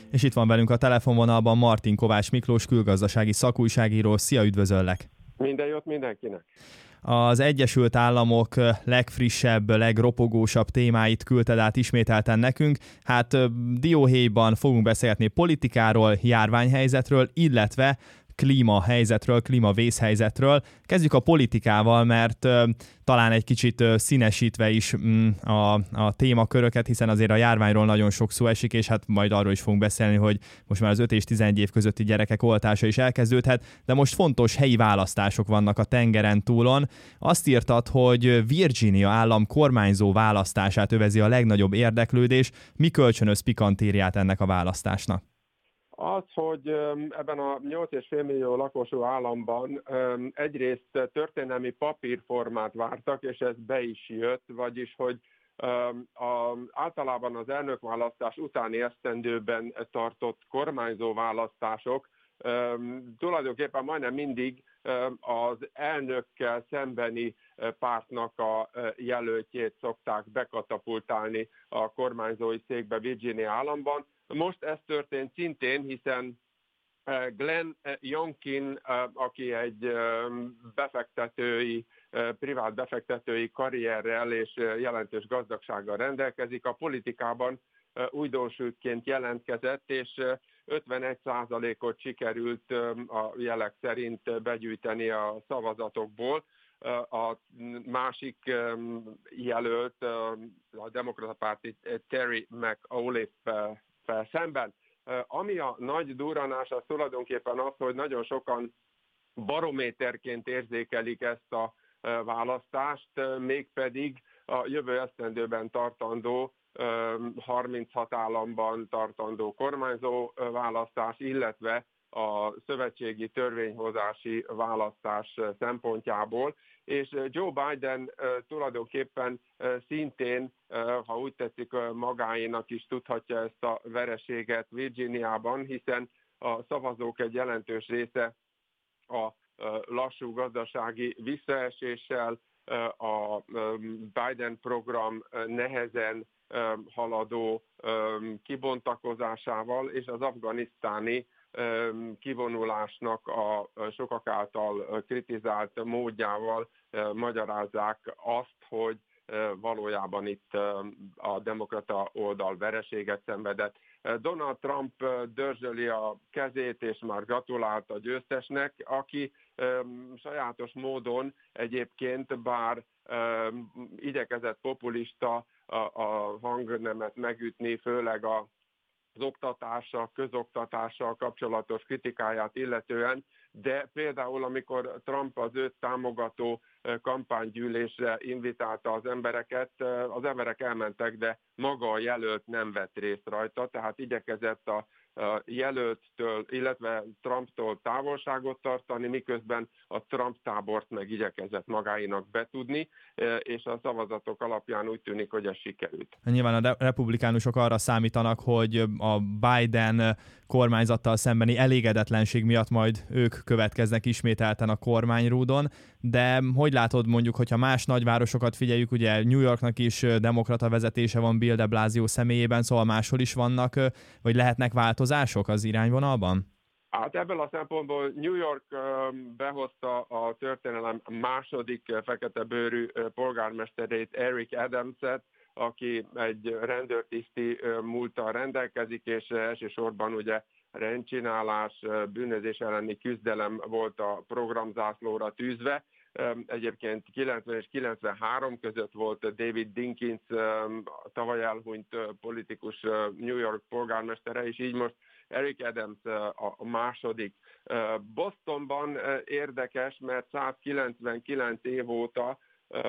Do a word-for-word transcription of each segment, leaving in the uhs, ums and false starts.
És itt van velünk a telefonvonalban Martin Kovács Miklós, külgazdasági szakújságíró. Szia, üdvözöllek! Minden jót mindenkinek! Az Egyesült Államok legfrissebb, legropogósabb témáit küldted át ismételten nekünk. Hát dióhéjban fogunk beszélni politikáról, járványhelyzetről, illetve klímahelyzetről, klímavészhelyzetről. Kezdjük a politikával, mert uh, talán egy kicsit uh, színesítve is um, a, a témaköröket, hiszen azért a járványról nagyon sok szó esik, és hát majd arról is fogunk beszélni, hogy most már az öt és tizenegy év közötti gyerekek oltása is elkezdődhet, de most fontos helyi választások vannak a tengeren túlon. Azt írtad, hogy Virginia állam kormányzó választását övezi a legnagyobb érdeklődés. Mi kölcsönöz pikantériát ennek a választásnak? Az, hogy ebben a nyolc egész öt millió lakosú államban egyrészt történelmi papírformát vártak, és ez be is jött, vagyis, hogy a, általában az elnökválasztás utáni esztendőben tartott kormányzó választások tulajdonképpen majdnem mindig az elnökkel szembeni pártnak a jelöltjét szokták bekatapultálni a kormányzói székbe Virginia államban. Most ez történt szintén, hiszen Glenn Youngkin, aki egy befektetői, privát befektetői karrierrel és jelentős gazdagsággal rendelkezik, a politikában újdonsültként jelentkezett, és ötvenegy százalékot sikerült a jelek szerint begyűjteni a szavazatokból. A másik jelölt, a demokrata párti Terry McAuliffe szemben. Ami a nagy durranás, az tulajdonképpen az, hogy nagyon sokan barométerként érzékelik ezt a választást, mégpedig a jövő esztendőben tartandó, harminchat államban tartandó kormányzó választás, illetve a szövetségi törvényhozási választás szempontjából, és Joe Biden tulajdonképpen szintén, ha úgy tetszik, magáénak is tudhatja ezt a vereséget Virginiában, hiszen a szavazók egy jelentős része a lassú gazdasági visszaeséssel, a Biden program nehezen haladó kibontakozásával és az afganisztáni kivonulásnak a sokak által kritizált módjával magyarázzák azt, hogy valójában itt a demokrata oldal vereséget szenvedett. Donald Trump dörzsöli a kezét, és már gratulált a győztesnek, aki sajátos módon egyébként, bár igyekezett populista a hangnemet megütni, főleg a az oktatással, közoktatással kapcsolatos kritikáját illetően, de például amikor Trump az őt támogató kampánygyűlésre invitálta az embereket, az emberek elmentek, de maga a jelölt nem vett részt rajta, tehát igyekezett a jelölttől, illetve Trumptól távolságot tartani, miközben a Trump tábort meg igyekezett magáinak betudni, és a szavazatok alapján úgy tűnik, hogy ez sikerült. Nyilván a republikánusok arra számítanak, hogy a Biden kormányzattal szembeni elégedetlenség miatt majd ők következnek ismételten a kormányrúdon, de hogy látod mondjuk, hogyha más nagyvárosokat figyeljük, ugye New Yorknak is demokrata vezetése van Bill de Blasio személyében, szóval máshol is vannak, vagy lehetnek változások az irányvonalban? Hát ebből a szempontból New York behozta a történelem második feketebőrű polgármesterét, Eric Adamset, aki egy rendőrtiszti múlttal rendelkezik, és elsősorban ugye rendcsinálás, bűnözés elleni küzdelem volt a programzászlóra tűzve. Egyébként kilencven és kilencvenhárom között volt David Dinkins, tavaly elhunyt politikus New York polgármestere, és így most Eric Adams a második. Bostonban érdekes, mert százkilencvenkilenc év óta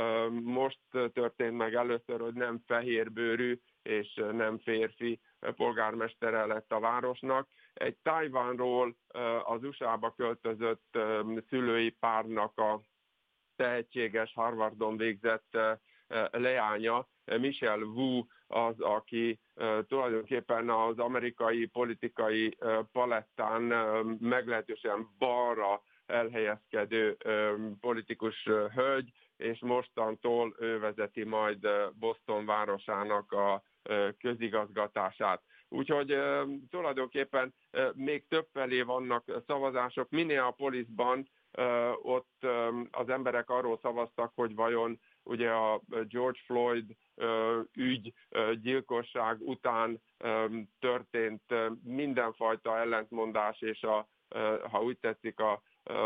most történt meg először, hogy nem fehérbőrű és nem férfi polgármestere lett a városnak. Egy Tajvanról az u es á-ba költözött szülői párnak a tehetséges, Harvardon végzett leánya, Michelle Wu az, aki tulajdonképpen az amerikai politikai palettán meglehetősen balra elhelyezkedő politikus hölgy, és mostantól ő vezeti majd Boston városának a közigazgatását. Úgyhogy tulajdonképpen még több felé vannak szavazások. Minneapolisban ott az emberek arról szavaztak, hogy vajon ugye a George Floyd ügy, gyilkosság után történt mindenfajta ellentmondás, és a, ha úgy tetszik, a,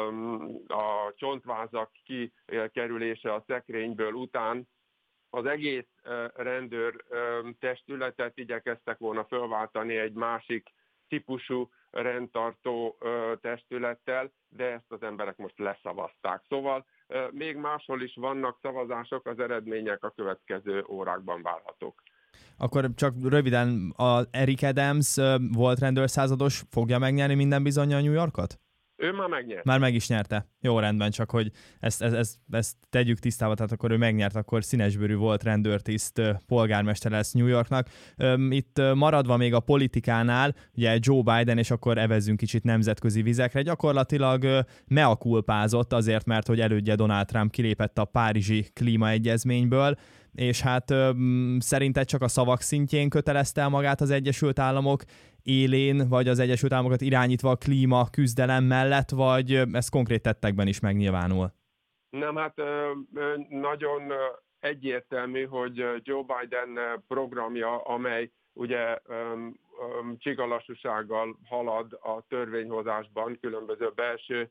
a csontvázak kikerülése a szekrényből után az egész rendőr testületet igyekeztek volna fölváltani egy másik típusú rendtartó testülettel, de ezt az emberek most leszavazták. Szóval még máshol is vannak szavazások, az eredmények a következő órákban várhatók. Akkor csak röviden, a Eric Adams volt rendőrszázados, fogja megnyerni minden bizonnyal New Yorkot? Ő már megnyerte. Már meg is nyerte. Jó, rendben, csak hogy ezt, ezt, ezt, ezt tegyük tisztába, tehát akkor ő megnyert, akkor színesbőrű volt rendőrtiszt, polgármester lesz New Yorknak. Itt maradva még a politikánál, ugye Joe Biden, és akkor evezzünk kicsit nemzetközi vizekre, gyakorlatilag mea culpázott azért, mert hogy elődje Donald Trump kilépett a Párizsi klímaegyezményből, és hát szerinted csak a szavak szintjén kötelezte el magát az Egyesült Államok élén, vagy az Egyesült Államokat irányítva a klíma küzdelem mellett, vagy ez konkrét tettekben is megnyilvánul? Nem, hát nagyon egyértelmű, hogy Joe Biden programja, amely ugye csigalassúsággal halad a törvényhozásban különböző belső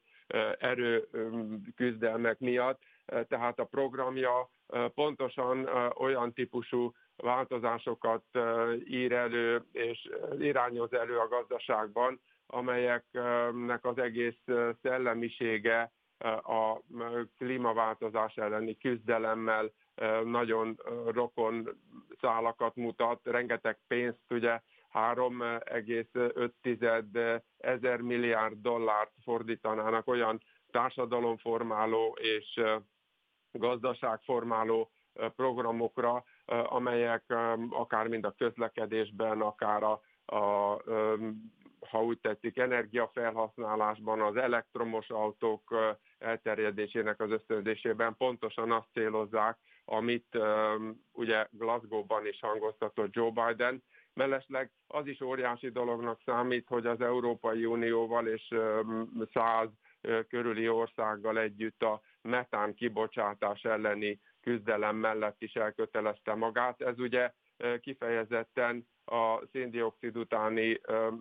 erőküzdelmek miatt, tehát a programja pontosan olyan típusú változásokat ír elő és irányoz elő a gazdaságban, amelyeknek az egész szellemisége a klímaváltozás elleni küzdelemmel nagyon rokon szálakat mutat, rengeteg pénzt, ugye három egész öt ezer milliárd dollárt fordítanának olyan társadalomformáló és gazdaságformáló programokra, amelyek akár mind a közlekedésben, akár a, a ha úgy tetszik, energiafelhasználásban, az elektromos autók elterjedésének az ösztönzésében pontosan azt célozzák, amit ugye Glasgow-ban is hangoztatott Joe Biden. Mellesleg az is óriási dolognak számít, hogy az Európai Unióval és száz körüli országgal együtt a metán kibocsátás elleni küzdelem mellett is elkötelezte magát. Ez ugye kifejezetten a szén-dioxid utáni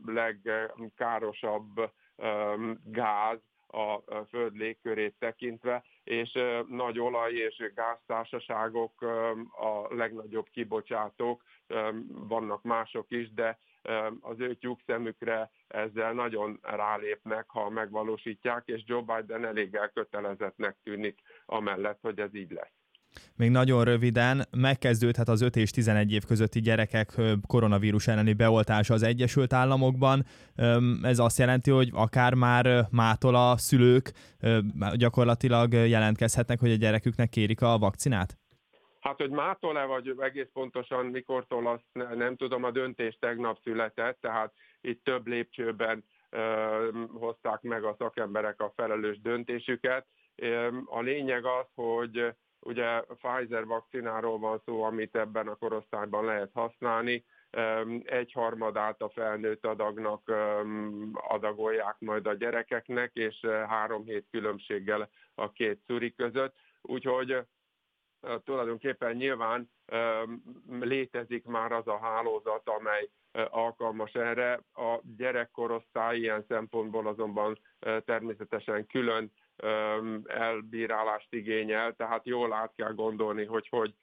legkárosabb gáz a föld légkörét tekintve, és nagy olaj- és gáztársaságok a legnagyobb kibocsátók, vannak mások is, de az ő tyúkszemükre ezzel nagyon rálépnek, ha megvalósítják, és Joe Biden elég elkötelezettnek tűnik amellett, hogy ez így lesz. Még nagyon röviden, megkezdődhet az öt és tizenegy év közötti gyerekek koronavírus elleni beoltása az Egyesült Államokban. Ez azt jelenti, hogy akár már mától a szülők gyakorlatilag jelentkezhetnek, hogy a gyereküknek kérik a vakcinát? Hát, hogy mától-e, vagy egész pontosan mikortól, azt nem tudom, a döntés tegnap született, tehát itt több lépcsőben hozták meg a szakemberek a felelős döntésüket. A lényeg az, hogy ugye Pfizer vakcináról van szó, amit ebben a korosztályban lehet használni. Egyharmadát a felnőtt adagnak adagolják majd a gyerekeknek, és három hét különbséggel a két szuri között. Úgyhogy tulajdonképpen nyilván létezik már az a hálózat, amely alkalmas erre. A gyerekkorosztály ilyen szempontból azonban természetesen külön elbírálást igényel, tehát jól át kell gondolni, hogy hogy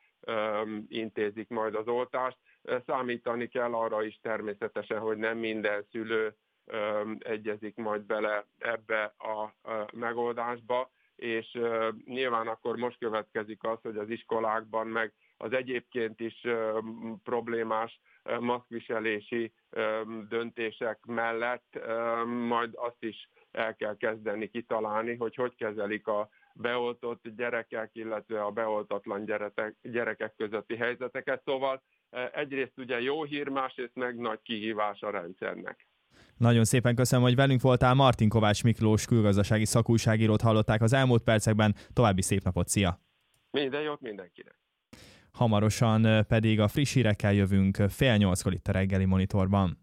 intézik majd az oltást. Számítani kell arra is természetesen, hogy nem minden szülő egyezik majd bele ebbe a megoldásba, és nyilván akkor most következik az, hogy az iskolákban meg az egyébként is problémás maszkviselési döntések mellett majd azt is el kell kezdeni kitalálni, hogy hogy kezelik a beoltott gyerekek, illetve a beoltatlan gyerekek, gyerekek közötti helyzeteket. Szóval egyrészt ugye jó hír, másrészt meg nagy kihívás a rendszernek. Nagyon szépen köszönöm, hogy velünk voltál. Martin Kovács Miklós külgazdasági szakújságírót hallották az elmúlt percekben. További szép napot, szia! Minden jót mindenkinek! Hamarosan pedig a friss hírekkel jövünk fél nyolckor itt a reggeli monitorban.